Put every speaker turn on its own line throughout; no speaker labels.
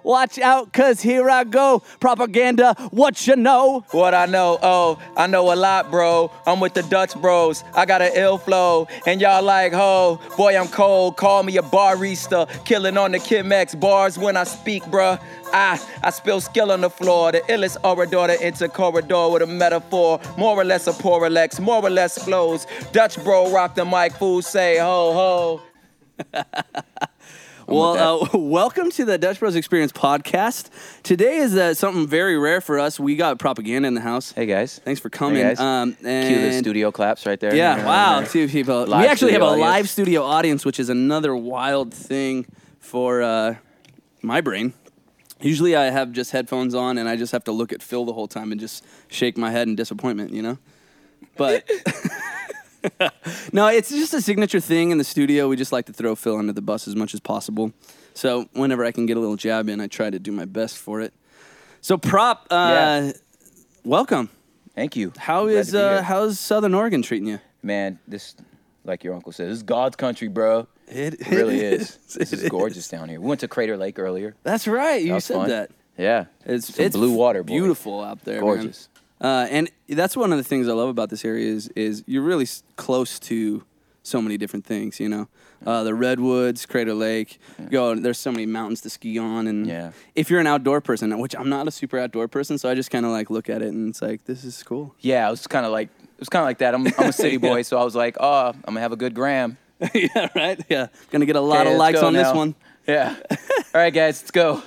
Watch out, cause here I go. Propaganda, what you know?
What I know, oh, I know a lot, bro. I'm with the Dutch bros. I got an ill flow, and y'all like, ho, boy, I'm cold. Call me a barista, killing on the Kimex bars when I speak, bruh. I spill skill on the floor. The illest orator to enter corridor with a metaphor. More or less a poor Lex, more or less flows. Dutch bro rock the mic, fool say ho ho.
Well, welcome to the Dutch Bros Experience podcast. Today is something very rare for us. We got Propaganda in the house.
Hey guys,
thanks for coming.
Hey guys. Cue the studio claps right there.
Yeah, wow, two people. We actually have a live studio audience, which is another wild thing for my brain. Usually I have just headphones on and I just have to look at Phil the whole time and just shake my head in disappointment, you know? But no, it's just a signature thing in the studio. We just like to throw Phil under the bus as much as possible. So whenever I can get a little jab in, I try to do my best for it. So Prop, welcome.
Thank you.
How's Southern Oregon treating you?
Man, this, like your uncle said, this is God's country, bro. It really is. This is gorgeous down here. We went to Crater Lake earlier.
That's right. You said fun. That.
Yeah. It's blue water, boy.
Beautiful out there,
gorgeous.
Man. And that's one of the things I love about this area is you're really close to so many different things, you know. The Redwoods, Crater Lake. There's so many mountains to ski on. And if you're an outdoor person, which I'm not a super outdoor person, so I just kind of like look at it and it's like, this is cool.
Yeah, it was kind of like that. I'm a city boy, so I was like, I'm going to have a good gram.
Yeah, right? Yeah. Gonna get a lot of likes on this one.
Yeah. All right, guys, let's go.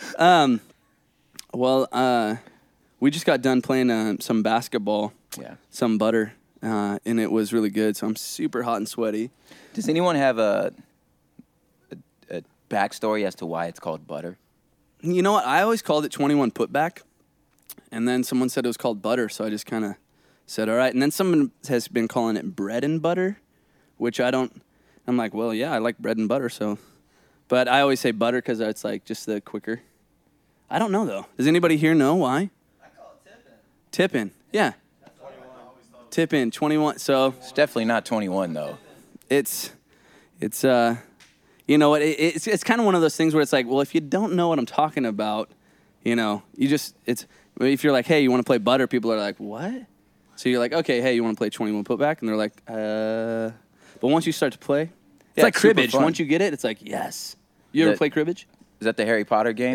We just got done playing some basketball, some butter, and it was really good, so I'm super hot and sweaty.
Does anyone have a backstory as to why it's called butter?
You know what? I always called it 21 Putback, and then someone said it was called butter, so I just kind of said, all right. And then someone has been calling it bread and butter, which I'm like, well, yeah, I like bread and butter, so. But I always say butter because it's like just the quicker. I don't know, though. Does anybody here know why?
I call it tip-in.
Tip-in, yeah.
That's 21.
Tip-in, 21, so.
It's definitely not 21, though.
It's you know what, it's kind of one of those things where it's like, well, if you don't know what I'm talking about, you know, if you're like, hey, you want to play butter, people are like, what? So you're like, okay, hey, you want to play 21 Putback? And they're like, But once you start to play, it's like cribbage. Once you get it, it's like, yes. You ever play cribbage?
Is that the Harry Potter game?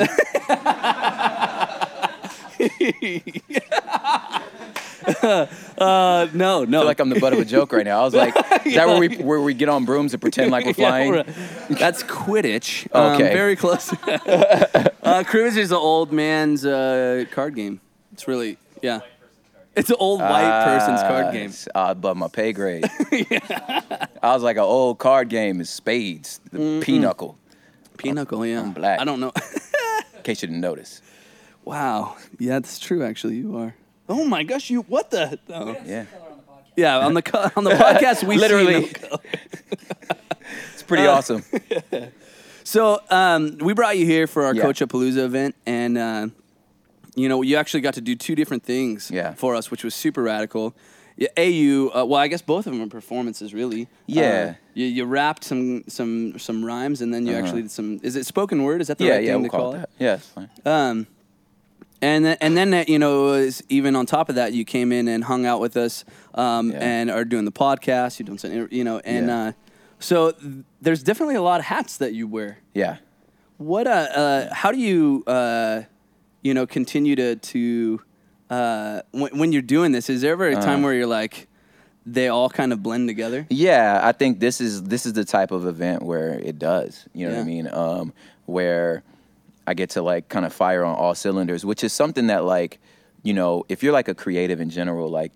No.
I feel like I'm the butt of a joke right now. I was like, is that where we get on brooms and pretend like we're flying?
That's Quidditch.
Okay.
Very close. Cribbage is an old man's card game. It's really, yeah. It's an old white person's card game.
Above my pay grade. I was like, an old card game is spades, the pinochle.
Pinochle, yeah.
I'm black.
I don't know.
In case you didn't notice.
Wow. Yeah, that's true, actually. You are. Oh, my gosh. What the? Oh.
Yeah.
Yeah, on the podcast, we
literally.
See no color.
It's pretty awesome.
So we brought you here for our Coachapalooza event, and you actually got to do two different things for us, which was super radical. Yeah, I guess both of them are performances, really.
Yeah.
You rapped some rhymes, and then you actually did some. Is it spoken word? Is that the right thing to call it?
Yeah, it's fine.
And then even on top of that, you came in and hung out with us, and are doing the podcast. You're doing some, so there's definitely a lot of hats that you wear.
Yeah.
What how do you continue to when you're doing this? Is there ever a time where you're like, they all kind of blend together?
Yeah, I think this is the type of event where it does. You know what I mean? Where I get to like kind of fire on all cylinders, which is something that like, if you're like a creative in general, like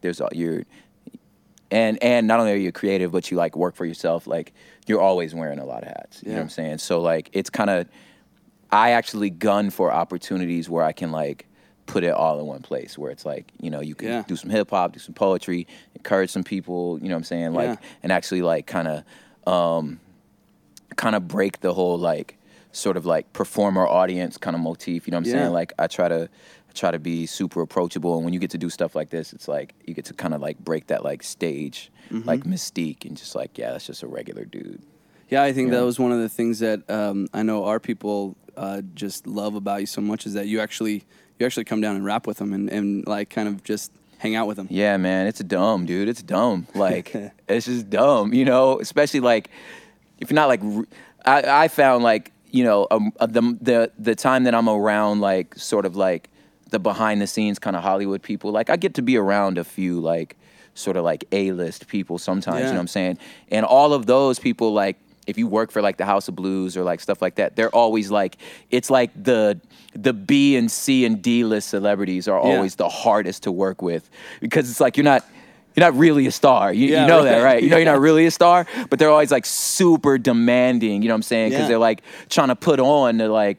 and not only are you creative, but you like work for yourself, like you're always wearing a lot of hats. You know what I'm saying? So like it's kind of, I actually gun for opportunities where I can like put it all in one place, where it's like, you can do some hip hop, do some poetry, encourage some people, you know what I'm saying? Like, and actually like kind of break the whole like sort of like performer audience kind of motif, you know what I'm saying? Like I try to be super approachable, and when you get to do stuff like this, it's like you get to kind of like break that like stage like mystique and just like, that's just a regular dude.
Yeah, I think that was one of the things that I know our people just love about you so much is that you actually come down and rap with them and like kind of just hang out with them.
Yeah, man, it's dumb, dude. It's dumb. Like, it's just dumb, you know. Especially like if you're not like, I found like, you know, the time that I'm around like sort of like the behind the scenes kind of Hollywood people, like I get to be around a few like sort of like A-list people sometimes, you know what I'm saying? And all of those people, like if you work for like the House of Blues or like stuff like that, they're always like, it's like the B and C and D list celebrities are always the hardest to work with because it's like you're not really a star. You know that, right? You know you're not really a star, but they're always like super demanding, you know what I'm saying? Because they're like trying to put on to like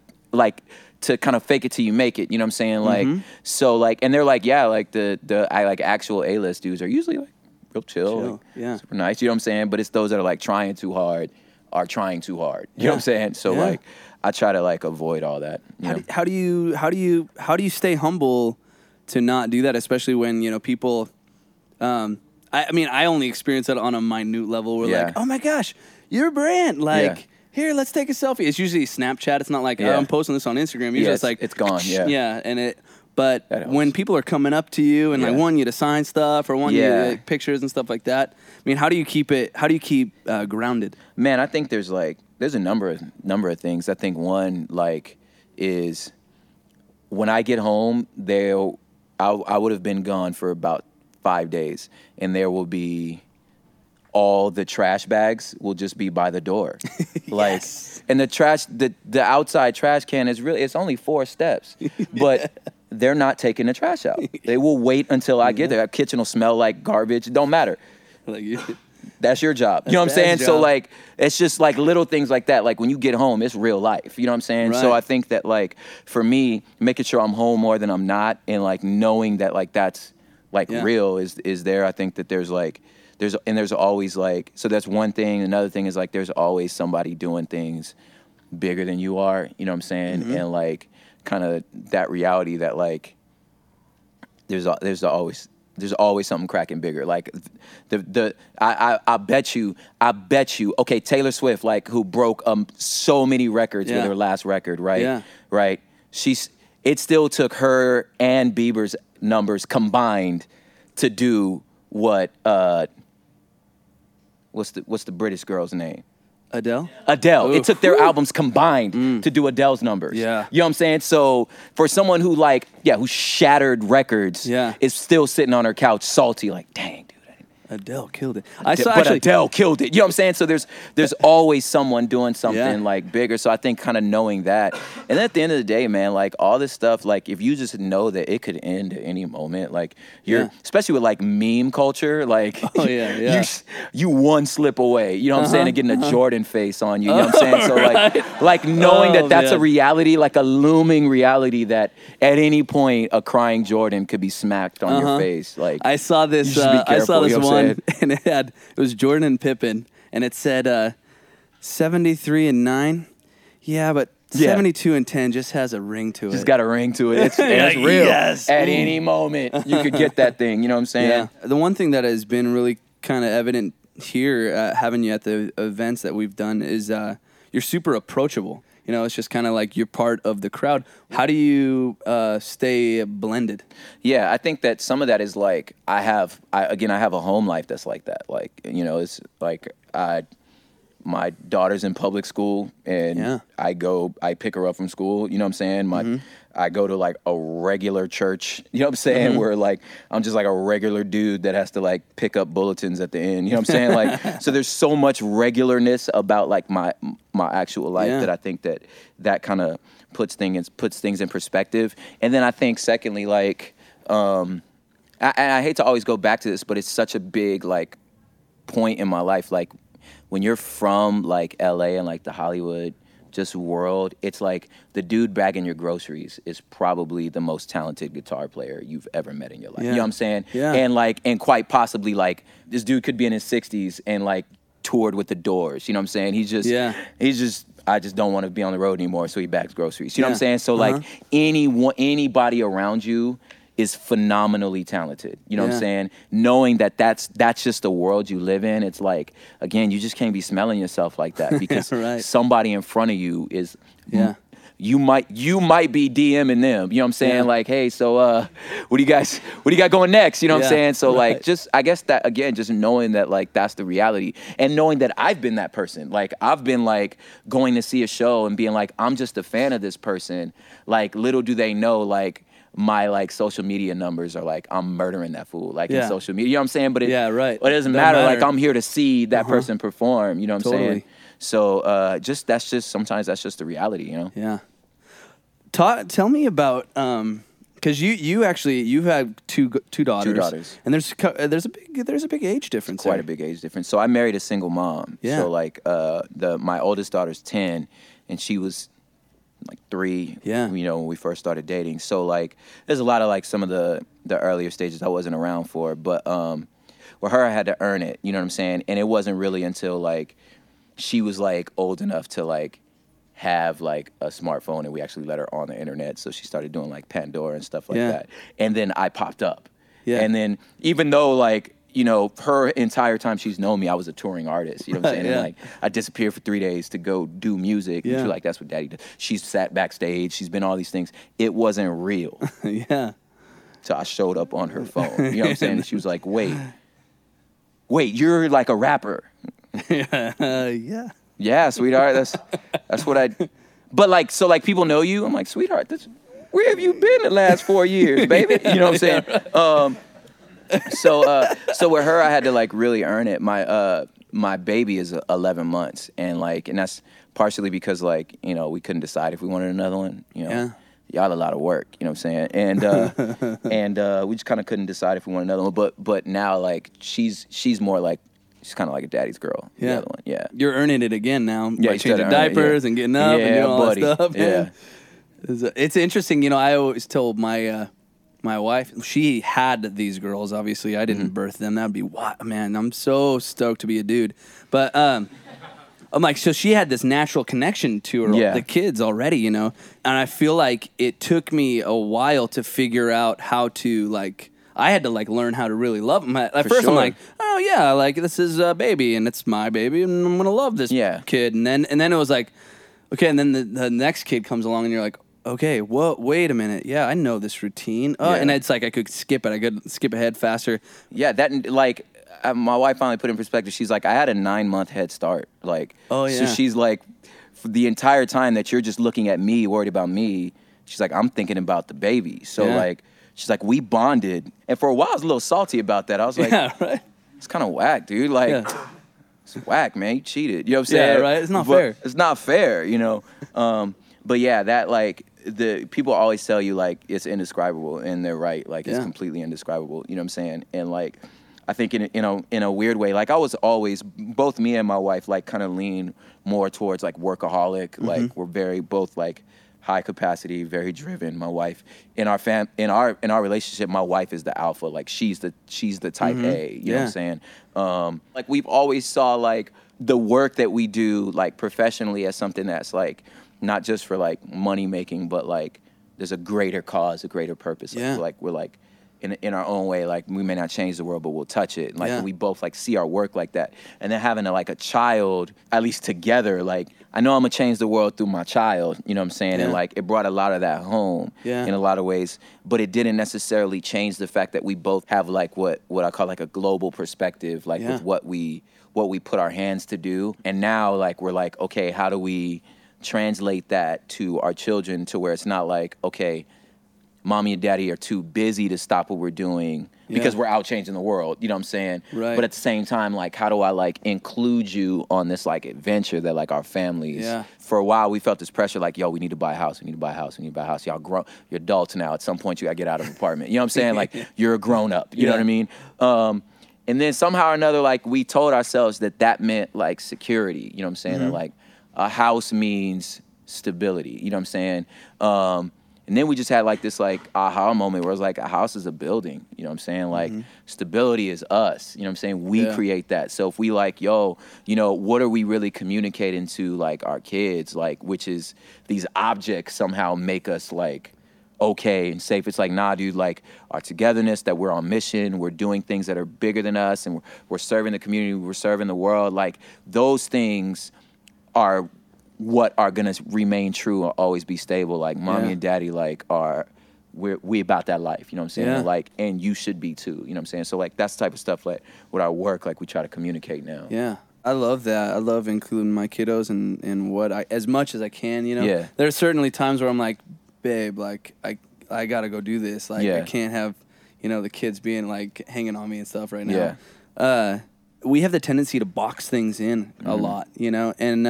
to kind of fake it till you make it, you know what I'm saying? Like, so like, and they're like, yeah, like the like actual A-list dudes are usually like real chill. Like, super nice, you know what I'm saying? But it's those that are like trying too hard are trying too hard, you know what I'm saying? So like, I try to like avoid all that.
How do you stay humble to not do that, especially when, you know, people, I mean, I only experience that on a minute level where like, oh my gosh, you're a brand, like, here, let's take a selfie. It's usually Snapchat. It's not like, oh, I'm posting this on Instagram. Usually it's like,
it's gone,
but when people are coming up to you and like want you to sign stuff or want you to like, pictures and stuff like that, I mean, how do you keep grounded? Man,
I think there's a number of things. I think one like is when I get home, I would have been gone for about 5 days, and there will be all the trash bags will just be by the door. Like, and the outside trash can is it's only 4 steps, but they're not taking the trash out. They will wait until I get there. Our kitchen will smell like garbage. It don't matter. That's your job. You know what I'm saying? So like, it's just like little things like that. Like when you get home, it's real life. You know what I'm saying? Right. So I think that like, for me, making sure I'm home more than I'm not, and like knowing that like that's like real is there. I think that there's always like, so that's one thing. Another thing is like, there's always somebody doing things bigger than you are, you know what I'm saying? And like, kind of that reality that like, there's always something cracking bigger. Like I bet you, okay, Taylor Swift, like who broke so many records with her last record, right? Yeah. Right. It still took her and Bieber's numbers combined to do what, what's the British girl's name?
Adele.
Oof. It took their albums combined to do Adele's numbers. Yeah. You know what I'm saying? So for someone who like, who shattered records is still sitting on her couch salty, like, dang, dude.
Adele killed it.
Adele killed it. You know what I'm saying? So there's always someone doing something like bigger. So I think kind of knowing that. And then at the end of the day, man, like all this stuff, like if you just know that it could end at any moment, like especially with like meme culture, like you one slip away, you know what I'm saying, and getting a Jordan face on you, you know what I'm saying? So like knowing that that's a reality, like a looming reality that at any point a crying Jordan could be smacked on your face. Like
I saw this one. And it was Jordan and Pippen, and it said 73-9. Yeah, but 72-10 just has a ring to it.
Just got a ring to it. It's real. Yes. At any moment, you could get that thing. You know what I'm saying? Yeah.
The one thing that has been really kind of evident here, having you at the events that we've done, is you're super approachable. You know, it's just kind of like you're part of the crowd. How do you stay blended?
Yeah, I think that some of that is like I have a home life that's like that. Like, you know, it's like my daughter's in public school, and I pick her up from school. You know what I'm saying? I go to like a regular church, you know what I'm saying? Where like, I'm just like a regular dude that has to like pick up bulletins at the end, you know what I'm saying? Like, so there's so much regularness about like my actual life that I think that kind of puts things in perspective. And then I think secondly, like, I hate to always go back to this, but it's such a big like point in my life. Like when you're from like LA and like the Hollywood just world, it's like the dude bagging your groceries is probably the most talented guitar player you've ever met in your life. You know what I'm saying? Yeah. And quite possibly like this dude could be in his 60s and like toured with the Doors. You know what I'm saying? He's just I just don't want to be on the road anymore, so he bags groceries. You know what I'm saying? So like anybody around you is phenomenally talented. You know what I'm saying? Knowing that that's just the world you live in. It's like, again, you just can't be smelling yourself like that because somebody in front of you is. You might be DMing them, you know what I'm saying? Like, hey, so what do you got going next? You know what I'm saying? So like, just, I guess that, again, just knowing that like, that's the reality, and knowing that I've been that person. Like, I've been like going to see a show and being like, I'm just a fan of this person. Like, little do they know, like, my like social media numbers are like, I'm murdering that fool, like in social media, you know what I'm saying? But it doesn't matter. Like, I'm here to see that person perform, you know what I'm saying? So sometimes that's just the reality, you know?
Yeah. Tell me about because you've had two daughters. And there's a big age difference.
It's quite a big age difference. So I married a single mom. So like my oldest daughter's 10, and she was like 3. You know, when we first started dating. So like there's a lot of like some of the earlier stages I wasn't around for, but with her I had to earn it. You know what I'm saying? And it wasn't really until like she was like old enough to like have like a smartphone, and we actually let her on the internet, so she started doing like Pandora and stuff like that. And then I popped up. And then even though like, you know, her entire time she's known me, I was a touring artist, you know what I'm saying? And like I disappeared for 3 days to go do music. And she's like, that's what daddy does. She's sat backstage, she's been all these things. It wasn't real. So I showed up on her phone. You know what I'm saying? And she was like, wait, you're like a rapper. Yeah, sweetheart. That's what I. But like, so like people know you. I'm like, sweetheart, where have you been the last 4 years, baby? You know what I'm saying? So with her, I had to like really earn it. My baby is 11 months, and that's partially because like, you know, we couldn't decide if we wanted another one. You know, y'all a lot of work. You know what I'm saying? And we just kind of couldn't decide if we wanted another one. But now like she's more like. She's kind of like a daddy's girl. The other one.
You're earning it again now by changing diapers and getting up and doing all that stuff. It's interesting. You know, I always told my wife, she had these girls. Obviously, I didn't birth them. That'd be man. I'm so stoked to be a dude. But I'm like, so she had this natural connection to her, the kids already. You know, and I feel like it took me a while to figure out how to like. I had to like learn how to really love them. At first, I'm like, oh yeah, like this is a baby and it's my baby and I'm gonna love this kid. And then it was like, okay. And then the next kid comes along and you're like, okay, wait a minute. Yeah, I know this routine. And it's like I could skip it. I could skip ahead faster.
Yeah, that like my wife finally put in perspective. She's like, I had a 9-month head start. Like, so she's like, for the entire time that you're just looking at me, worried about me. She's like, I'm thinking about the baby. So like. She's like, we bonded. And for a while, I was a little salty about that. I was like, it's kind of whack, dude. Like, it's whack, man. You cheated. You know what I'm saying?
Yeah, right? It's not fair.
It's not fair, you know? But yeah, that, like, the people always tell you, like, it's indescribable. And they're right. Like, it's completely indescribable. You know what I'm saying? And, like, I think in a weird way, like, I was always, both me and my wife, like, kind of lean more towards, like, workaholic. Like, we're very both, like, high capacity, very driven. My wife in our relationship, my wife is the alpha. Like she's the type A. You know what I'm saying? Like we've always saw like the work that we do like professionally as something that's like not just for like money making, but like there's a greater cause, a greater purpose. Like we're like in our own way, like we may not change the world, but we'll touch it. And, like we both like see our work like that. And then having a child, at least together, like I know I'm gonna change the world through my child, you know what I'm saying? And like it brought a lot of that home in a lot of ways, but it didn't necessarily change the fact that we both have like what I call like a global perspective, like with what we put our hands to do. And now like we're like, okay, how do we translate that to our children to where it's not like, okay, mommy and daddy are too busy to stop what we're doing because we're out changing the world, you know what I'm saying? Right. But at the same time, like, how do I, like, include you on this, like, adventure that, like, our families, for a while we felt this pressure, like, yo, we need to buy a house, we need to buy a house, we need to buy a house. Y'all grown, you're adults now. At some point, you got to get out of an apartment. You know what I'm saying? Like, you're a grown-up, you know what I mean? And then somehow or another, like, we told ourselves that meant, like, security, you know what I'm saying? That, like, a house means stability, you know what I'm saying? And then we just had like this like aha moment where it was like a house is a building, you know what I'm saying? Like stability is us, you know what I'm saying? We create that. So if we like, yo, you know, what are we really communicating to like our kids? Like, which is these objects somehow make us like okay and safe. It's like, nah, dude, like our togetherness, that we're on mission, we're doing things that are bigger than us, and we're serving the community, we're serving the world. Like those things are what are gonna remain true or always be stable. Like mommy and daddy like we about that life, you know what I'm saying?
Yeah.
Like, and you should be too, you know what I'm saying? So like that's the type of stuff like with our work, like we try to communicate now.
Yeah. I love that. I love including my kiddos in what as much as I can, you know?
Yeah.
There's certainly times where I'm like, babe, like I gotta go do this. Like I can't have, you know, the kids being like hanging on me and stuff right now.
Yeah.
We have the tendency to box things in a lot, you know? And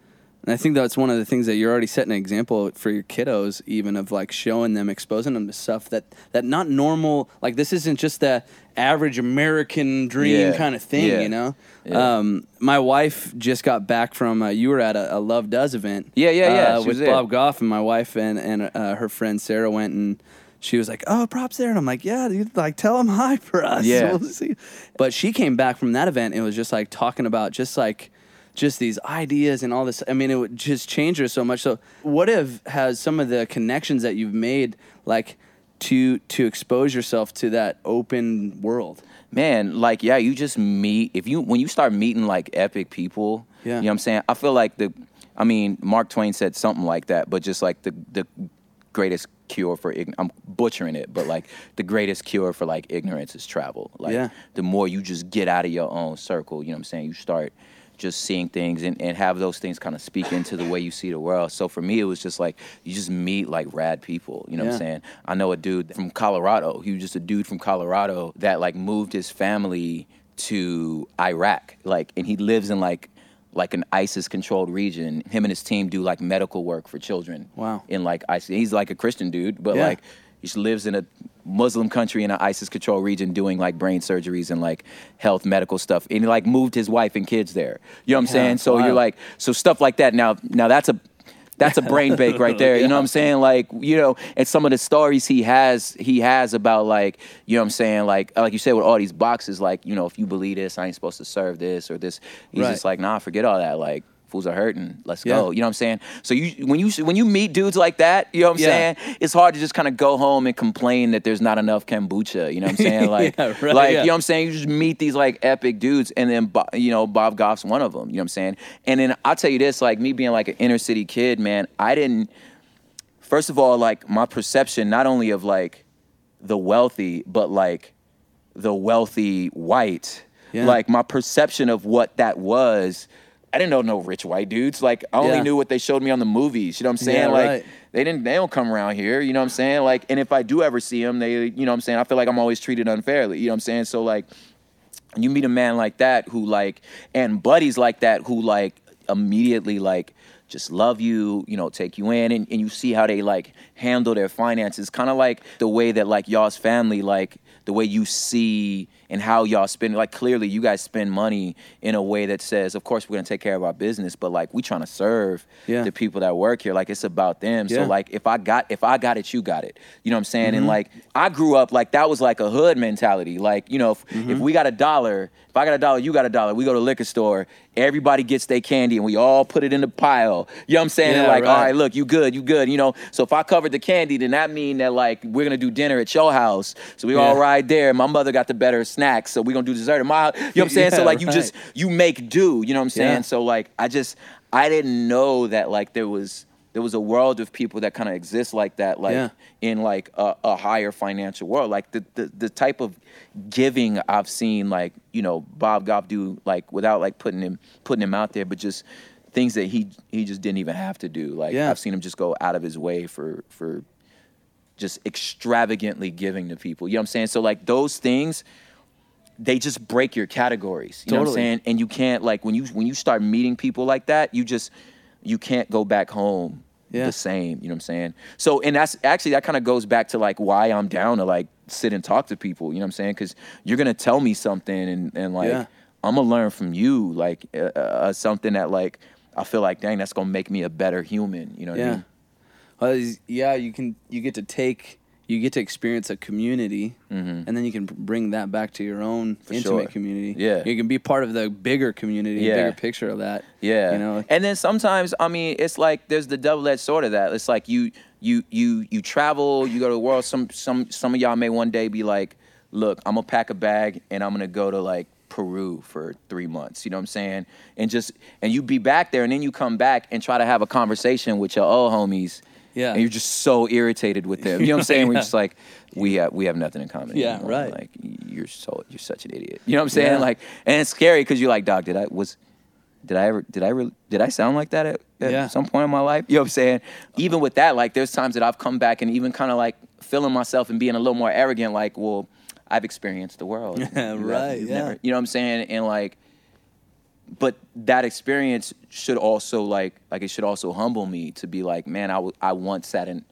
I think that's one of the things that you're already setting an example for your kiddos, even of like showing them, exposing them to stuff that not normal. Like this isn't just the average American dream kind of thing, you know? Yeah. My wife just got back from, you were at a Love Does event.
Yeah.
With Bob Goff, and my wife and her friend Sarah went, and she was like, "Oh, props there," and I'm like, "Yeah, dude, like tell them hi for us."
Yeah.
We'll see. But she came back from that event and was just like talking about just these ideas and all this. I mean, it would just change her so much. So what has some of the connections that you've made, like to expose yourself to that open world?
Man, like, yeah, you just meet, when you start meeting like epic people, you know what I'm saying? I feel like Mark Twain said something like that, but just like the greatest cure for I'm butchering it, but like the greatest cure for like ignorance is travel. Like the more you just get out of your own circle, you know what I'm saying? You start just seeing things and have those things kind of speak into the way you see the world. So for me, it was just like, you just meet like rad people, you know what I'm saying? I know a dude from Colorado. He was just a dude from Colorado that like moved his family to Iraq, like, and he lives in like an ISIS-controlled region. Him and his team do like medical work for children.
Wow.
In like ISIS. He's like a Christian dude, but like he just lives in a Muslim country in an ISIS-controlled region doing like brain surgeries and like health medical stuff. And he like moved his wife and kids there. You know what I'm saying? So you're like, so stuff like that. Now that's a brain bake right there. You know what I'm saying? Like, you know, and some of the stories he has about like, you know what I'm saying? Like you said, with all these boxes, like, you know, if you believe this, I ain't supposed to serve this or this. He's just like, nah, forget all that. Like, fools are hurting. Let's go. You know what I'm saying? So when you meet dudes like that, you know what I'm saying? It's hard to just kind of go home and complain that there's not enough kombucha. You know what I'm saying? Like, you know what I'm saying? You just meet these like epic dudes, and then you know, Bob Goff's one of them. You know what I'm saying? And then I'll tell you this, like me being like an inner city kid, man, first of all, like my perception not only of like the wealthy, but like the wealthy white, like my perception of what that was. I didn't know no rich white dudes. Like, I only knew what they showed me on the movies. You know what I'm saying? Like, they don't come around here. You know what I'm saying? Like, and if I do ever see them, they, you know what I'm saying? I feel like I'm always treated unfairly. You know what I'm saying? So, like, you meet a man like that who, like, and buddies like that who, like, immediately, like, just love you, you know, take you in, and you see how they, like, handle their finances. Kind of like the way that, like, y'all's family, like, the way you see and how y'all spend, like clearly you guys spend money in a way that says, of course we're gonna take care of our business, but like we trying to serve the people that work here. Like it's about them. So like if I got it, you got it. You know what I'm saying? And like I grew up like that was like a hood mentality. Like, you know, if we got $1, if I got $1, you got $1. We go to the liquor store, everybody gets their candy and we all put it in the pile. You know what I'm saying? And like, all right, look, you good, you know. So if I covered the candy, then that mean that like we're gonna do dinner at your house. So we all ride there. My mother got the better snacks, so we're gonna do dessert at my house. You know what I'm saying? So like you make do, you know what I'm saying? So like I didn't know that like there was a world of people that kind of exist like that, like in like a higher financial world. Like the type of giving I've seen, like, you know, Bob Goff do, like without like putting him out there, but just things that he just didn't even have to do. Like I've seen him just go out of his way for just extravagantly giving to people. You know what I'm saying? So like those things, they just break your categories. You know what I'm saying? And you can't, like, when you start meeting people like that, you can't go back home the same. You know what I'm saying? So, and that's actually, that kind of goes back to like why I'm down to like sit and talk to people. You know what I'm saying? Because you're gonna tell me something, and like I'm gonna learn from you, like something that like I feel like, dang, that's gonna make me a better human. You know what I mean?
You get to take you get to experience a community, and then you can bring that back to your own intimate community.
Yeah.
You can be part of the bigger community, bigger picture of that.
Yeah.
You know?
And then sometimes, I mean, it's like there's the double-edged sword of that. It's like you travel, you go to the world. Some of y'all may one day be like, look, I'm gonna pack a bag and I'm gonna go to like Peru for 3 months, you know what I'm saying? And you be back there, and then you come back and try to have a conversation with your old homies.
Yeah.
And you're just so irritated with them. You know what I'm saying? We're just like, we have nothing in common.
Yeah,
you know?
right.
Like you're such an idiot. You know what I'm saying? Like, and it's scary because you're like, dog, did I sound like that at some point in my life? You know what I'm saying? Even with that, like there's times that I've come back and even kind of like feeling myself and being a little more arrogant, like, well, I've experienced the world.
Right.
Never, you know what I'm saying? And like, but that experience should also like it should also humble me to be like, man, I once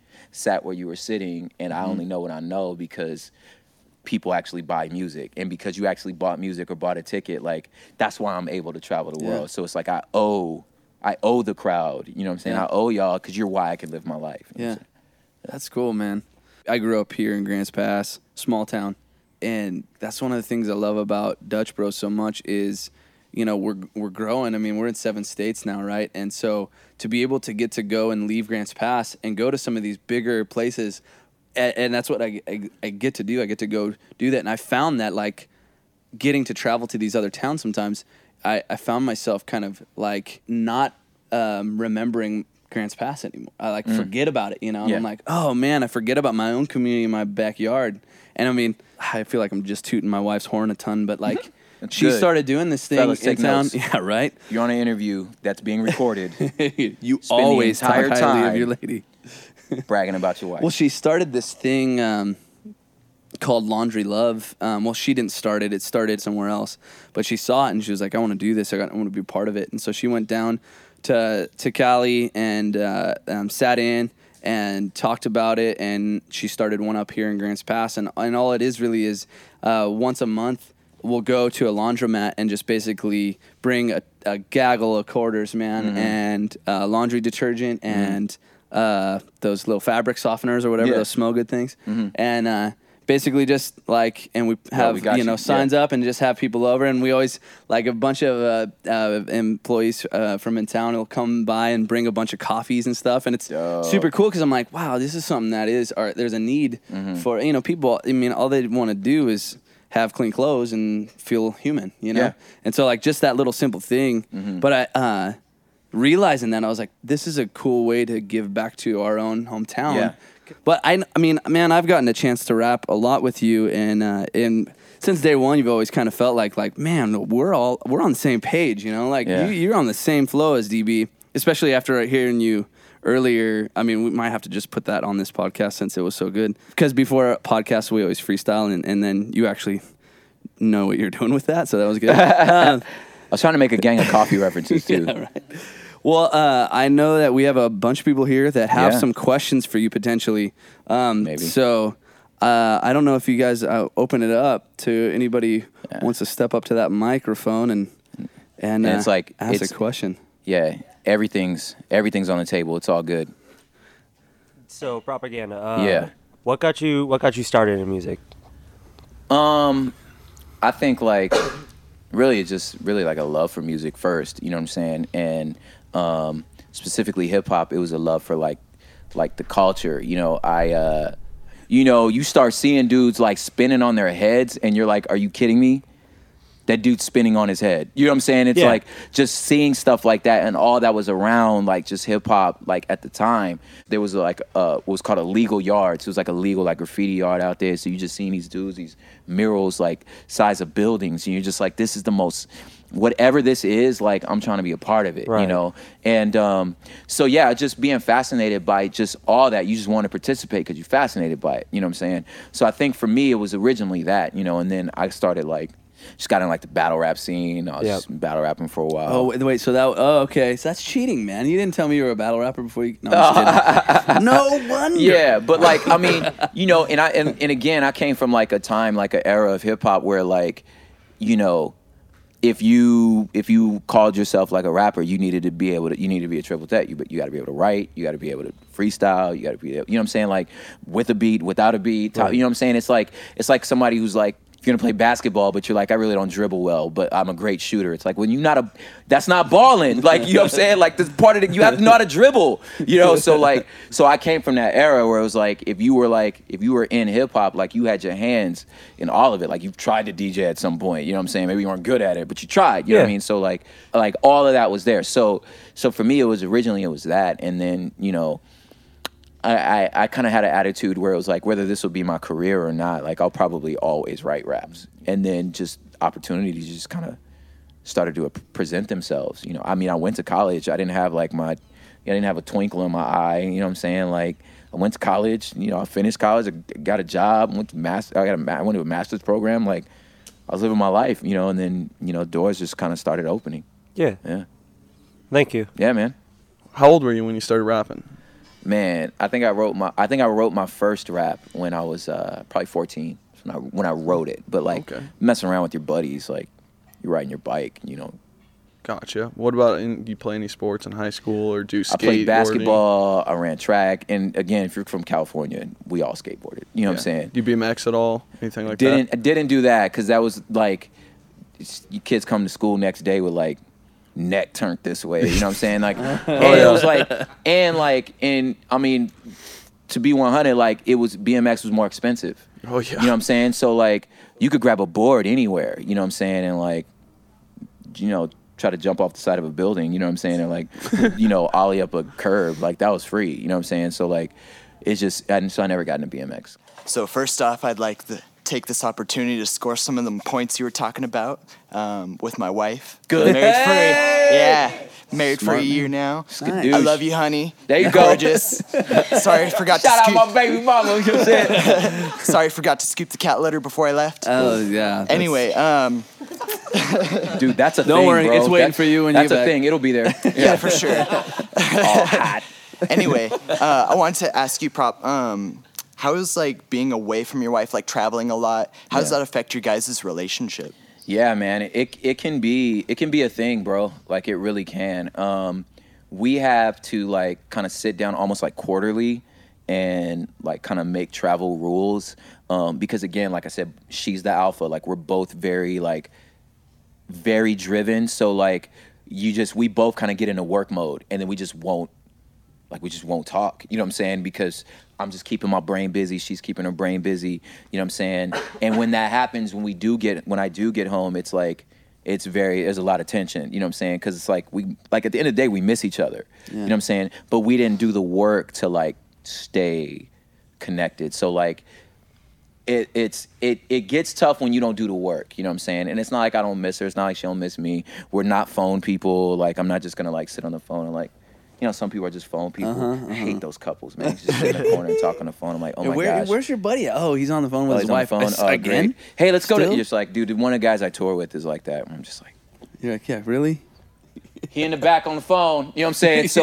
sat where you were sitting, and I only know what I know because people actually buy music, and because you actually bought music or bought a ticket, like that's why I'm able to travel the world. So it's like I owe the crowd, you know what I'm saying? I owe y'all because you're why I can live my life.
Yeah, that's cool, man. I grew up here in Grants Pass, small town, and that's one of the things I love about Dutch Bros so much is, you know, we're growing. I mean, we're in 7 states now, right? And so to be able to get to go and leave Grants Pass and go to some of these bigger places, and that's what I get to do. I get to go do that. And I found that, like, getting to travel to these other towns sometimes, I found myself kind of, like, not remembering Grants Pass anymore. I, like, forget about it, you know? And I'm like, oh, man, I forget about my own community in my backyard. And, I mean, I feel like I'm just tooting my wife's horn a ton, but, like... She started doing this thing in town. Notes. Yeah, right?
You're on an interview that's being recorded.
You always talk highly of your lady.
Bragging about your wife.
Well, she started this thing called Laundry Love. Well, she didn't start it. It started somewhere else. But she saw it, and she was like, I want to do this. I want to be part of it. And so she went down to Cali and sat in and talked about it. And she started one up here in Grants Pass. And all it is really is once a month, we'll go to a laundromat and just basically bring a gaggle of quarters, man, and laundry detergent and those little fabric softeners or whatever, those smell good things. And basically just like, and we have, signs up and just have people over. And we always, like a bunch of employees from in town will come by and bring a bunch of coffees and stuff. And it's super cool because I'm like, wow, this is something that there's a need for, people. I mean, all they want to do is have clean clothes and feel human, you know? Yeah. And so, like, just that little simple thing. But I realizing that, I was like, this is a cool way to give back to our own hometown. Yeah. But, I mean, man, I've gotten a chance to rap a lot with you, and since day one, you've always kind of felt like, man, we're on the same page, you know? Like, you're on the same flow as DB, especially after hearing you earlier. I mean, we might have to just put that on this podcast since it was so good. Because before podcasts, we always freestyle, and then you actually know what you're doing with that, so that was good.
I was trying to make a Gang of Coffee references, too.
Yeah, right. Well, I know that we have a bunch of people here that have some questions for you, potentially. Maybe. So, I don't know if you guys open it up to anybody who wants to step up to that microphone and it's like, ask a question.
Yeah. Everything's on the table. It's all good.
So propaganda. What got you started in music?
I think like really it's just really like a love for music first. You know what I'm saying? And specifically hip hop. It was a love for like the culture. You know, you start seeing dudes like spinning on their heads, and you're like, are you kidding me? That dude's spinning on his head. You know what I'm saying? It's like just seeing stuff like that, and all that was around like just hip hop. Like at the time, there was like what was called a legal yard. So it was like a legal like graffiti yard out there. So you just seeing these dudes, these murals like size of buildings, and you're just like, this is the most, whatever this is, like I'm trying to be a part of it, you know? And so yeah, just being fascinated by just all that. You just want to participate because you're fascinated by it. You know what I'm saying? So I think for me, it was originally that, you know, and then I started like, just got in like the battle rap scene. I was just battle rapping for a while.
Oh wait, so okay, so that's cheating, man. You didn't tell me you were a battle rapper before you. No, I'm just kidding. No wonder.
Yeah, but like I mean, you know, and again, I came from like a time, like an era of hip hop where like, you know, if you called yourself like a rapper, you need to be a triple threat. You got to be able to write, you got to be able to freestyle, you got to be, you know what I'm saying, like with a beat, without a beat, right. You know what I'm saying? It's like somebody who's like, if you're gonna play basketball, but you're like, I really don't dribble well, but I'm a great shooter. It's like when that's not balling. Like, you know what I'm saying? Like, this part of it, you have to know how to dribble. You know, so I came from that era where it was like, if you were in hip hop, like you had your hands in all of it. Like you tried to DJ at some point. You know what I'm saying? Maybe you weren't good at it, but you tried. You know what I mean? So like all of that was there. So for me, it was that, and then you know. I kind of had an attitude where it was like, whether this will be my career or not, like I'll probably always write raps. And then just opportunities just kind of started to present themselves. You know, I mean, I went to college. I didn't have I didn't have a twinkle in my eye. You know what I'm saying? Like I went to college. You know, I finished college. I got a job. I went to a master's program. Like I was living my life. You know, and then you know doors just kind of started opening.
Yeah.
Yeah.
Thank you.
Yeah, man.
How old were you when you started rapping?
Man, I think I wrote my first rap when I was probably 14 when I wrote it. But like messing around with your buddies, like you're riding your bike, you know.
Gotcha. What about you play any sports in high school or do skateboarding?
I played basketball. I ran track, and again, if you're from California, we all skateboarded. You know what I'm saying?
Do you BMX at all? Anything like that?
I didn't do that because that was like, you kids come to school next day with like. Neck turned this way, you know what I'm saying? Like, it was like, and I mean, to be 100, like, BMX was more expensive.
Oh, yeah.
You know what I'm saying? So, like, you could grab a board anywhere, you know what I'm saying? And, like, you know, try to jump off the side of a building, you know what I'm saying? And, like, you know, ollie up a curb, like, that was free, you know what I'm saying? So, like, it's just, so I never got into BMX.
So, first off, I'd like to take this opportunity to score some of the points you were talking about with my wife.
Good.
Married for a year now.
Nice.
I love you, honey.
There you
go. Gorgeous. Sorry, I forgot
Shout out my baby mama. You know what I'm saying?
Sorry, I forgot to scoop the cat litter before I left.
Oh, yeah.
Anyway,
dude, that's a thing,
Don't worry,
bro.
it's waiting for you when you get back.
That's a thing. It'll be there.
Yeah, for sure.
All hot.
Anyway, I wanted to ask you, Prop, how is like being away from your wife, like traveling a lot? How does that affect your guys' relationship?
Yeah, man, it can be a thing, bro. Like it really can. We have to like kind of sit down almost like quarterly and like kind of make travel rules. Because again, like I said, she's the alpha. Like we're both very driven. So like we both kind of get into work mode, and then we just won't talk. You know what I'm saying? Because I'm just keeping my brain busy. She's keeping her brain busy. You know what I'm saying? And when that happens, when I do get home, it's like, there's a lot of tension. You know what I'm saying? Because it's like, at the end of the day, we miss each other. Yeah. You know what I'm saying? But we didn't do the work to like stay connected. So like, it gets tough when you don't do the work. You know what I'm saying? And it's not like I don't miss her. It's not like she don't miss me. We're not phone people. Like, I'm not just gonna like sit on the phone and like, you know, some people are just phone people. I hate those couples, man. Just sit in the corner and talk on the phone. I'm like, oh my gosh.
Where's your buddy? Oh, he's on the phone with his wife.
Again? Great. Hey, let's go to. You're just like, dude, one of the guys I tour with is like that. I'm just like,
you're like, yeah, really?
He in the back on the phone. You know what I'm saying? So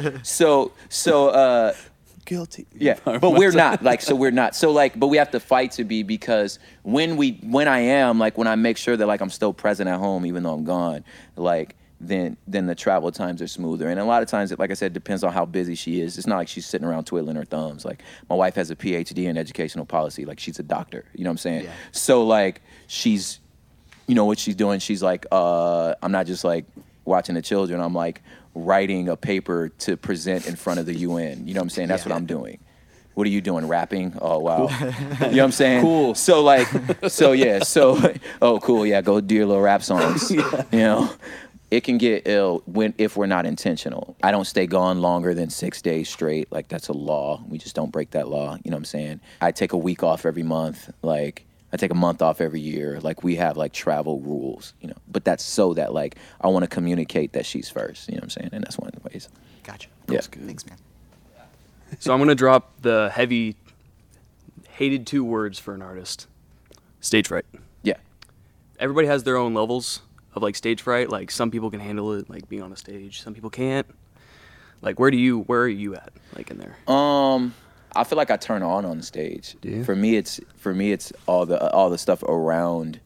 like,
guilty.
Yeah, but we're not. Like, so we're not. So like, but we have to fight to be, because when I make sure that like I'm still present at home even though I'm gone, like. Then the travel times are smoother. And a lot of times, like I said, it depends on how busy she is. It's not like she's sitting around twiddling her thumbs. Like, my wife has a PhD in educational policy. Like, she's a doctor. You know what I'm saying? Yeah. So, like, she's, you know what she's doing? She's like, I'm not just, like, watching the children. I'm, like, writing a paper to present in front of the UN. You know what I'm saying? That's what I'm doing. What are you doing? Rapping? Oh, wow. Cool. You know what I'm saying?
Cool.
So, like, oh, cool. Yeah, go do your little rap songs. Yeah. You know? It can get ill if we're not intentional. I don't stay gone longer than 6 days straight. Like, that's a law. We just don't break that law. You know what I'm saying? I take a week off every month. Like, I take a month off every year. Like, we have, like, travel rules, you know. But that's so that, like, I want to communicate that she's first. You know what I'm saying? And that's one of the ways.
Gotcha.
Yeah.
That's good. Thanks, man.
So I'm going to drop the heavy, hated 2 words for an artist. Stage fright.
Yeah.
Everybody has their own levels of like stage fright. Like, some people can handle it, like being on a stage, some people can't. Like, where are you at, like, in there?
I feel like I turn on the stage. For me it's all the stuff around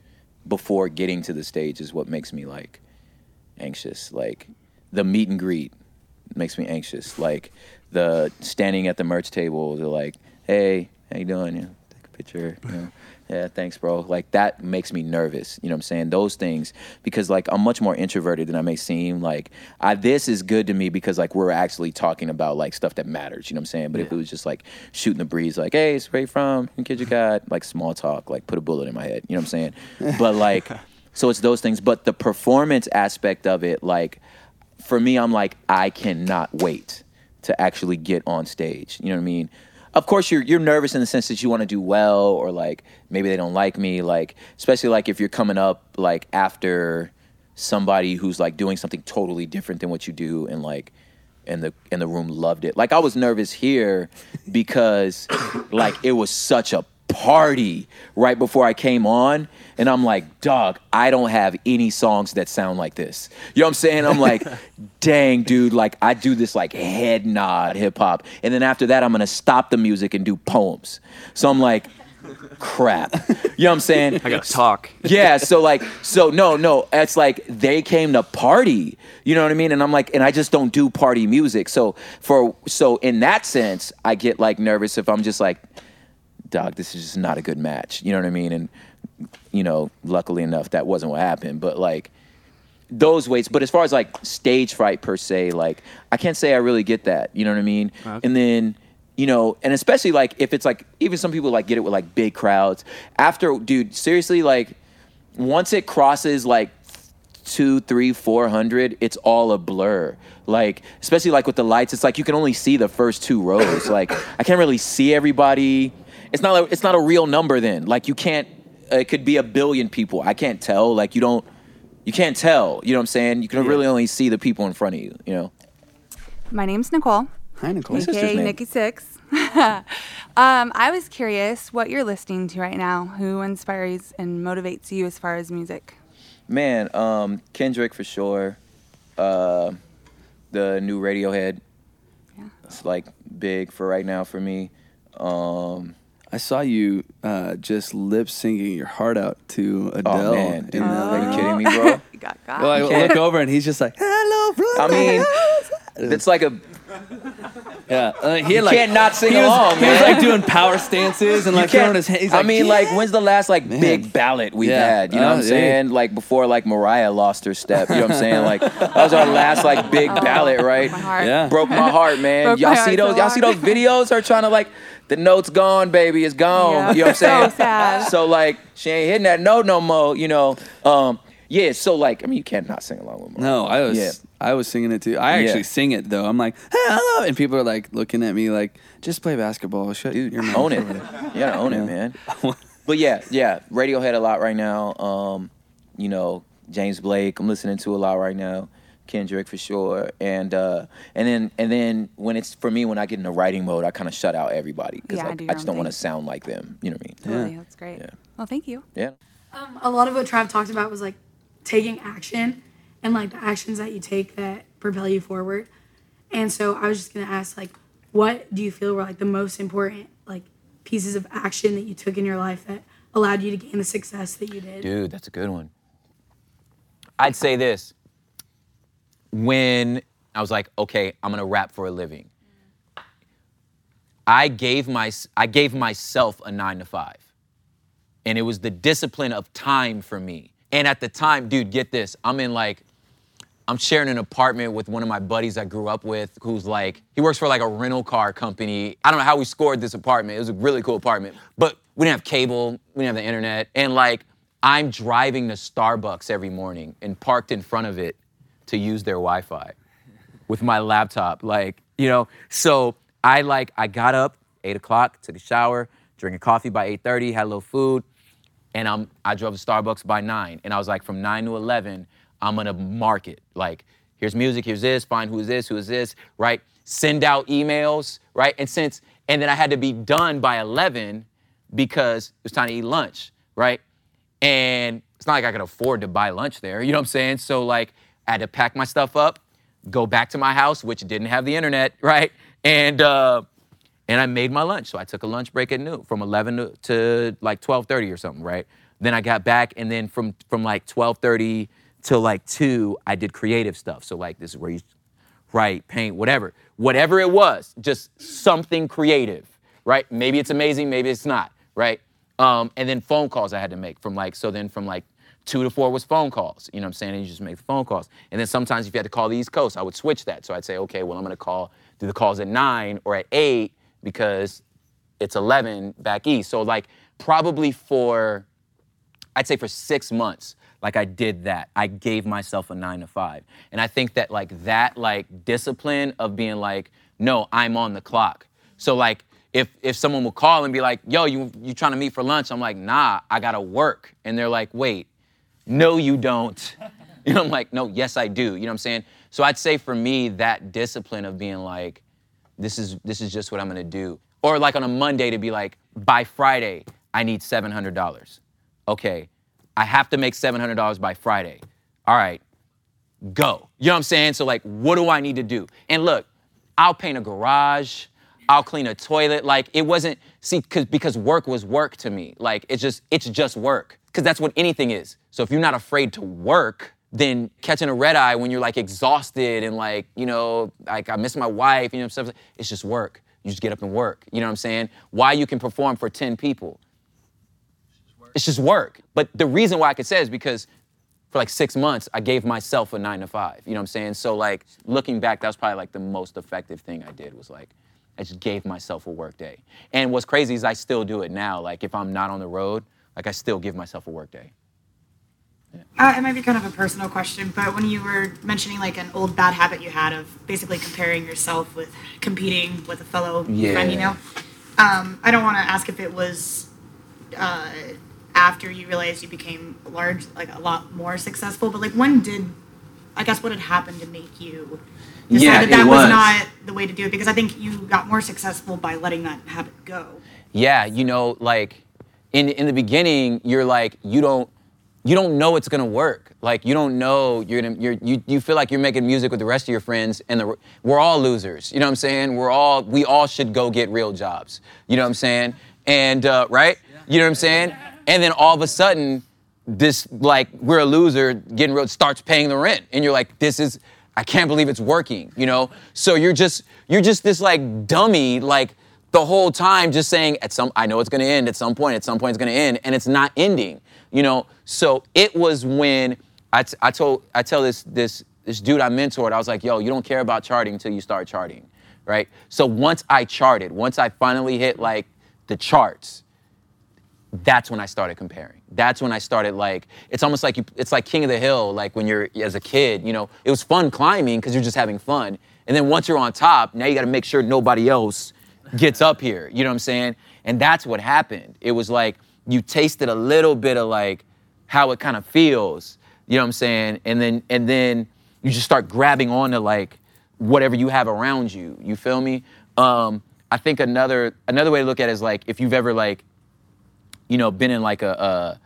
before getting to the stage is what makes me like anxious. Like the meet and greet makes me anxious. Like the standing at the merch table, they're like, hey, how you doing? Yeah, take a picture. Yeah. Yeah, thanks, bro. Like, that makes me nervous. You know what I'm saying? Those things, because, like, I'm much more introverted than I may seem. Like, this is good to me because, like, we're actually talking about, like, stuff that matters. You know what I'm saying? But if it was just, like, shooting the breeze, like, hey, where you from? What kid you got? Like, small talk, like, put a bullet in my head. You know what I'm saying? But, like, so it's those things. But the performance aspect of it, like, for me, I'm like, I cannot wait to actually get on stage. You know what I mean? Of course, you're nervous in the sense that you want to do well, or like maybe they don't like me, like especially like if you're coming up like after somebody who's like doing something totally different than what you do, and like and the room loved it. Like I was nervous here because like it was such a party right before I came on, and I'm like, dog, I don't have any songs that sound like this. You know what I'm saying? I'm like, dang, dude, like I do this like head nod hip hop, and then after that I'm gonna stop the music and do poems. So I'm like, crap. You know what I'm saying?
I gotta talk.
Yeah, so no, it's like they came to party. You know what I mean? And I'm like, and I just don't do party music. So in that sense, I get like nervous if I'm just like, dog, this is just not a good match. You know what I mean? And, you know, luckily enough, that wasn't what happened. But, like, those weights. But as far as, like, stage fright per se, like, I can't say I really get that. You know what I mean? Okay. And then, you know, and especially, like, if it's, like, even some people, like, get it with, like, big crowds. After, dude, seriously, like, once it crosses, like, 200, 300, 400, it's all a blur. Like, especially, like, with the lights, it's like you can only see the first 2 rows. Like, I can't really see everybody. It's not a real number then. Like you can't, it could be 1 billion people. I can't tell. Like you can't tell. You know what I'm saying? You can really only see the people in front of you, you know?
My name's Nicole.
Hi, Nicole.
AKA Nikki Six. I was curious what you're listening to right now. Who inspires and motivates you as far as music?
Man, Kendrick for sure. The new Radiohead. Yeah. It's like big for right now for me.
I saw you just lip syncing your heart out to Adele.
Oh man, dude, are you kidding me, bro?
You got
well, I look over and he's just like, "Hello, brother."
I mean, it's like a
he had, like,
can't not sing along, man.
He was like doing power stances and like throwing his hands.
I mean, like, when's the last like big ballad we've had? You know what I'm saying? Like before, like Mariah lost her step. You know what I'm saying? Like that was our last like big ballad, right? Broke my heart, man. Y'all see those videos? Her trying to like. The note's gone, baby. It's gone.
Yeah.
You know what I'm saying?
So sad.
So, like, she ain't hitting that note no more, you know. Yeah, so, like, I mean, you can't not sing along with Mariah.
No, I was singing it, too. I actually sing it, though. I'm like, hello. And people are, like, looking at me like, just play basketball. Shut your mouth.
Own it. You gotta own it, man. But, yeah, Radiohead a lot right now. You know, James Blake, I'm listening to a lot right now. Kendrick for sure, and then when it's for me, when I get in the writing mode, I kind of shut out everybody because I just don't want to sound like them. You know what I mean?
Totally, that's great. Yeah. Well, thank you.
Yeah.
A lot of what Trav talked about was like taking action and like the actions that you take that propel you forward. And so I was just gonna ask, like, what do you feel were like the most important like pieces of action that you took in your life that allowed you to gain the success that you did?
Dude, that's a good one. I'd say this. When I was like, okay, I'm gonna rap for a living, I gave myself a 9 to 5. And it was the discipline of time for me. And at the time, dude, get this, I'm sharing an apartment with one of my buddies I grew up with who's like, he works for like a rental car company. I don't know how we scored this apartment. It was a really cool apartment. But we didn't have cable, we didn't have the internet. And like, I'm driving to Starbucks every morning and parked in front of it to use their Wi-Fi with my laptop, like, you know. So I got up 8 o'clock, took a shower, drinking coffee by 8:30, had a little food, and I drove to Starbucks by 9. And I was like, from 9 to 11, I'm gonna market. Like, here's music, here's this, find who is this, right? Send out emails, right? And then I had to be done by 11 because it was time to eat lunch, right? And it's not like I could afford to buy lunch there, you know what I'm saying? So like, I had to pack my stuff up, go back to my house, which didn't have the internet, right? And I made my lunch. So I took a lunch break at noon from 11 to like 12:30 or something, right? Then I got back, and then from like 12:30 till like 2, I did creative stuff. So like this is where you write, paint, whatever it was, just something creative, right? Maybe it's amazing, maybe it's not, right? And then phone calls I had to make from like 2 to 4 was phone calls, you know what I'm saying? And you just make the phone calls. And then sometimes if you had to call the East Coast, I would switch that. So I'd say, okay, well, I'm gonna do the calls at 9 or at 8 because it's 11 back east. So like probably I'd say for 6 months, like I did that. I gave myself a 9 to 5. And I think that that discipline of being like, no, I'm on the clock. So like if someone will call and be like, yo, you trying to meet for lunch? I'm like, nah, I gotta work. And they're like, wait, no, you don't. You know, I'm like, no, yes, I do. You know what I'm saying? So I'd say for me, that discipline of being like, this is just what I'm gonna do. Or like on a Monday to be like, by Friday, I need $700. Okay, I have to make $700 by Friday. All right, go. You know what I'm saying? So like, what do I need to do? And look, I'll paint a garage, I'll clean a toilet. Like it wasn't, because work was work to me. Like it's just work. Because that's what anything is. So if you're not afraid to work, then catching a red eye when you're like exhausted and like, you know, like I miss my wife, you know, stuff, it's just work. You just get up and work. You know what I'm saying? Why you can perform for 10 people. It's just work. But the reason why I could say is because for like 6 months, I gave myself a 9 to 5. You know what I'm saying? So like looking back, that was probably like the most effective thing I did was like, I just gave myself a work day. And what's crazy is I still do it now. Like if I'm not on the road, like I still give myself a work day.
It might be kind of a personal question, but when you were mentioning like an old bad habit you had of basically comparing yourself with competing with a fellow friend, you know, I don't want to ask if it was after you realized you became a lot more successful, but like what had happened to make you decide that was not the way to do it? Because I think you got more successful by letting that habit go.
Yeah, you know, like in the beginning, you're like, you don't know it's gonna work. Like you don't know you feel like you're making music with the rest of your friends, and we're all losers. You know what I'm saying? We all should go get real jobs. You know what I'm saying? And right? You know what I'm saying? And then all of a sudden, this like we're a loser getting real starts paying the rent, and you're like, I can't believe it's working. You know? So you're just this like dummy like the whole time, just saying I know it's gonna end at some point. At some point it's gonna end, and it's not ending. You know, so it was when I tell this dude I mentored, I was like, yo, you don't care about charting until you start charting, right? So once I finally hit like the charts, that's when I started comparing. That's when I started like, it's almost like it's like King of the Hill, like when you're as a kid, you know, it was fun climbing because you're just having fun. And then once you're on top, now you got to make sure nobody else gets up here. You know what I'm saying? And that's what happened. It was like, you tasted a little bit of like how it kind of feels, you know what I'm saying? And then you just start grabbing onto like whatever you have around you. You feel me? I think another way to look at it is like if you've ever like, you know, been in like a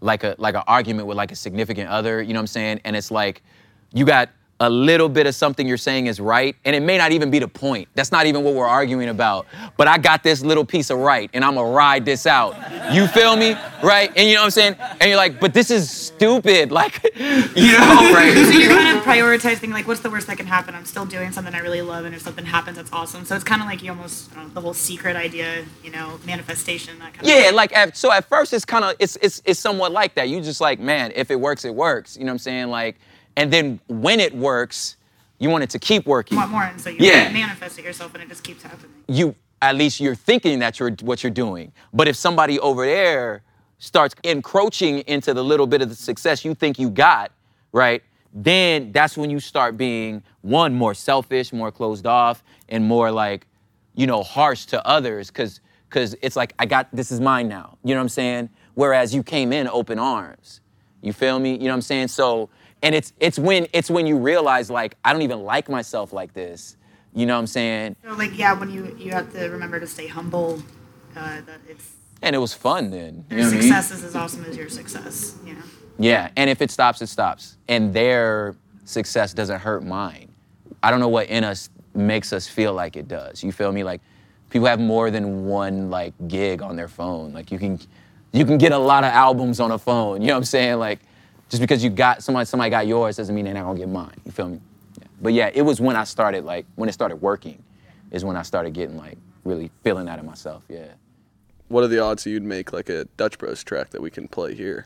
argument with like a significant other, you know what I'm saying? And it's like you got a little bit of something you're saying is right, and it may not even be the point. That's not even what we're arguing about. But I got this little piece of right, and I'm gonna ride this out. You feel me? Right? And you know what I'm saying? And you're like, but this is stupid. Like, you know, right?
So you're kind of prioritizing, like, what's the worst that can happen? I'm still doing something I really love, and if something happens, that's awesome. So it's kind of like you almost, the whole secret idea, you know, manifestation, that kind of thing.
Yeah, like, so at first it's kind of, it's somewhat like that. You just like, man, if it works, it works. You know what I'm saying? Like, and then when it works, you want it to keep working.
You want more, and so you manifest it yourself, and it just keeps happening. At least you're thinking that's
what you're doing. But if somebody over there starts encroaching into the little bit of the success you think you got, right, then that's when you start being, one, more selfish, more closed off, and more like, you know, harsh to others, because it's like, this is mine now. You know what I'm saying? Whereas you came in open arms. You feel me? You know what I'm saying? So, and it's when you realize, like, I don't even like myself like this. You know what I'm saying?
So, like, yeah, when you have to remember to stay humble, that it's...
And it was fun then.
Your success is as awesome as your success, you know?
Yeah, and if it stops, it stops. And their success doesn't hurt mine. I don't know what in us makes us feel like it does. You feel me? Like, people have more than one, like, gig on their phone. Like, you can you can get a lot of albums on a phone. You know what I'm saying? Like, just because you got somebody got yours doesn't mean they're not gonna get mine. You feel me? Yeah. But yeah, it was when I started, like, when it started working, is when I started getting, like, really feeling that in myself, yeah.
What are the odds that you'd make, like, a Dutch Bros track that we can play here?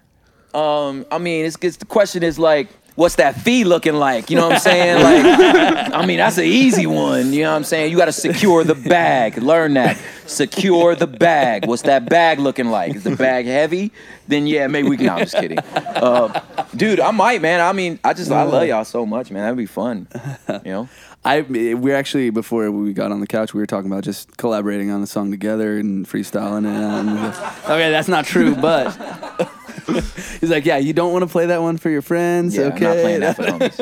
I mean, the question is, like, what's that fee looking like? You know what I'm saying? Like, I mean, that's an easy one. You know what I'm saying? You got to secure the bag. Learn that. Secure the bag. What's that bag looking like? Is the bag heavy? Then, yeah, maybe we can. No, I'm just kidding. Dude, I might, man. I mean, I love y'all so much, man. That'd be fun. You know?
We're actually, before we got on the couch, we were talking about just collaborating on a song together and freestyling. Okay, that's not true, but he's like, yeah, you don't want to play that one for your friends?
Yeah,
okay.
I'm not playing that for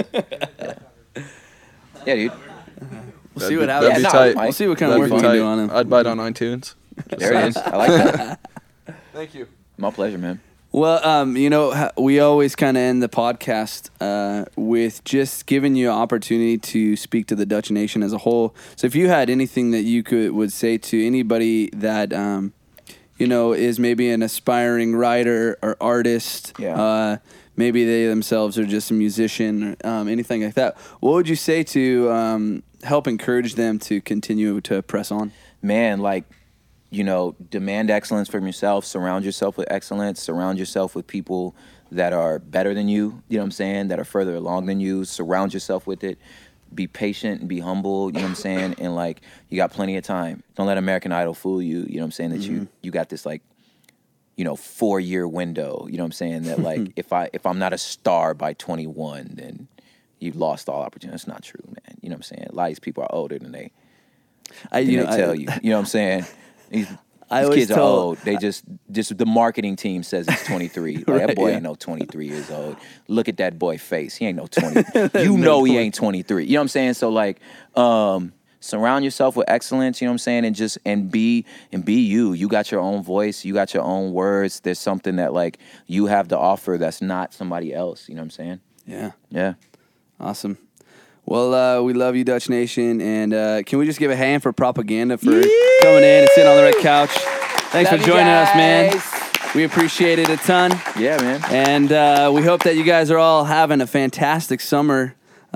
homies. Yeah, dude.
We'll see what happens. We'll see what kind of work we can do on him.
I'd buy it on iTunes.
There it is. I like that.
Thank you.
My pleasure, man.
Well, you know, we always kind of end the podcast with just giving you an opportunity to speak to the Dutch Nation as a whole. So if you had anything that you would say to anybody that, you know, is maybe an aspiring writer or artist, maybe they themselves are just a musician, anything like that, what would you say to help encourage them to continue to press on?
Man, like, you know, demand excellence from yourself, surround yourself with excellence, surround yourself with people that are better than you know what I'm saying, that are further along than you, surround yourself with it, be patient and be humble, you know what I'm saying, and like, you got plenty of time. Don't let American Idol fool you, you know what I'm saying, that you got this like, you know, 4-year window, you know what I'm saying, that like, if I'm not a star by 21, then you've lost all opportunity. That's not true, man, you know what I'm saying. A lot of these people are older than they tell you, you know what I'm saying. These kids are old. They just the marketing team says he's 23. Like, right, that boy ain't no 23 years old. Look at that boy face. He ain't no 20. You know he ain't 23. You know what I'm saying? So like, surround yourself with excellence. You know what I'm saying? And be you. You got your own voice. You got your own words. There's something that like you have to offer that's not somebody else. You know what I'm saying?
Yeah.
Yeah.
Awesome. Well, we love you, Dutch Nation, and can we just give a hand for Propaganda for coming in and sitting on the red couch? Thanks for joining us, man. We appreciate it a ton.
Yeah, man.
And we hope that you guys are all having a fantastic summer,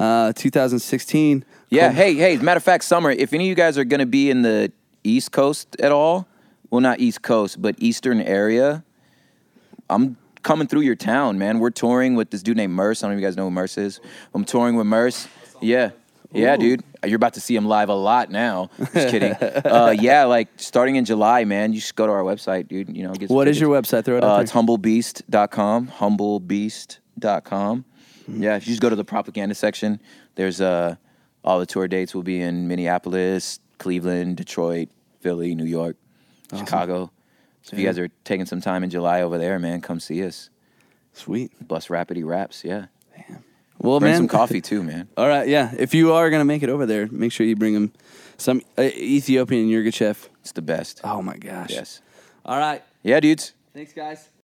2016.
Yeah, cool. Hey, as a matter of fact, summer, if any of you guys are going to be in the East Coast at all, well, not East Coast, but Eastern area, I'm coming through your town, man. We're touring with this dude named Merce. I don't know if you guys know who Merce is. I'm touring with Merce. Yeah. Yeah, dude. You're about to see him live a lot now. Just kidding. Yeah, like starting in July, man. You should go to our website, dude. You know, get
what is your website? Throw it out there.
It's humblebeast.com. Humblebeast.com. Yeah, if you just go to the Propaganda section, there's all the tour dates will be in Minneapolis, Cleveland, Detroit, Philly, New York, Chicago. So if you guys are taking some time in July over there, man, come see us.
Sweet.
Bus Rapidy Raps, yeah.
Damn. Well,
bring
man,
some coffee too, man.
All right, yeah. If you are gonna make it over there, make sure you bring them some Ethiopian Yirgacheffe.
It's the best.
Oh my gosh.
Yes.
All right.
Yeah, dudes.
Thanks, guys.